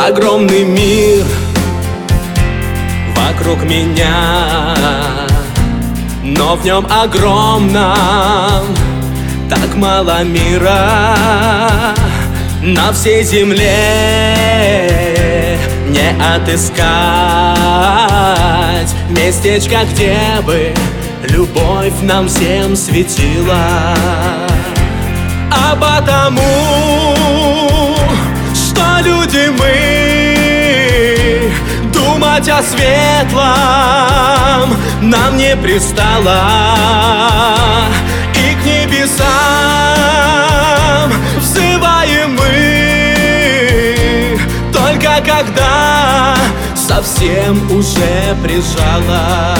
Огромный мир вокруг меня, но в нем огромном так мало мира. На всей земле не отыскать местечко, где бы любовь нам всем светила. А потому, что люди мы, думать о светлом нам не пристало. И к небесам взываем мы, только когда совсем уже прижало.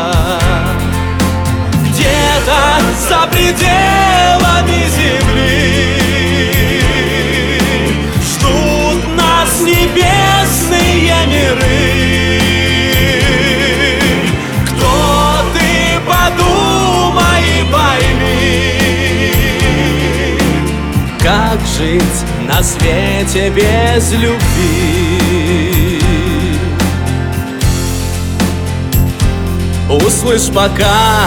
Где-то за пределами земли ждут нас небесные миры. Кто ты, подумай и пойми, как жить на свете без любви. Услышь, пока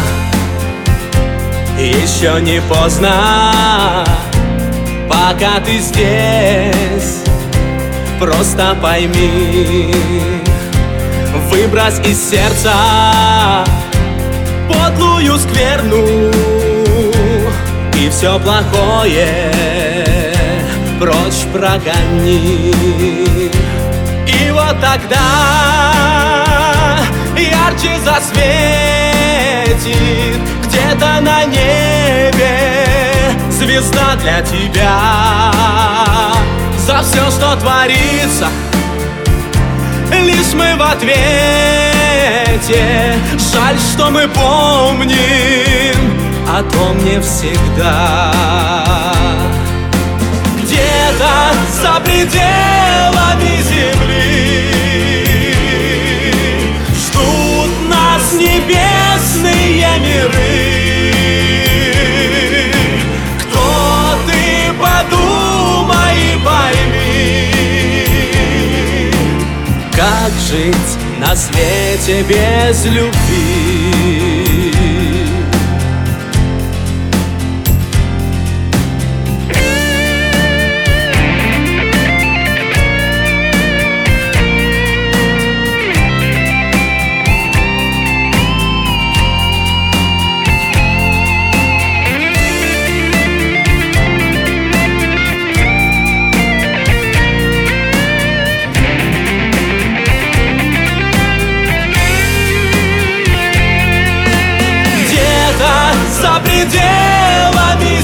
еще не поздно, пока ты здесь, просто пойми, выбрось из сердца подлую скверну и все плохое прочь прогони. И вот тогда ярче засветит где-то на небе звезда для тебя. За все, что творится, лишь мы в ответе. Жаль, что мы помним о том не всегда. Где-то за пределами земли ждут нас небесные миры. Кто ты, подумай и пойми, как жить на свете без любви. За пределами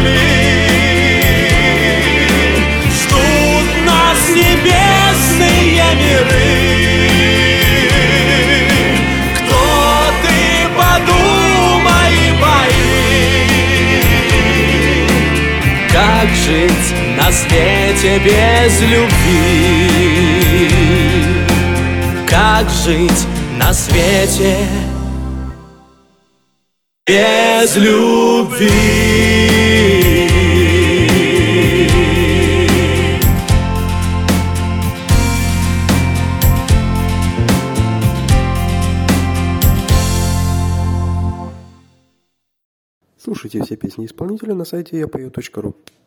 земли ждут нас небесные миры. Кто ты, подумай и пойми, как жить на свете без любви. Как жить на свете без любви. Слушайте все песни исполнителя на сайте yapою.ru.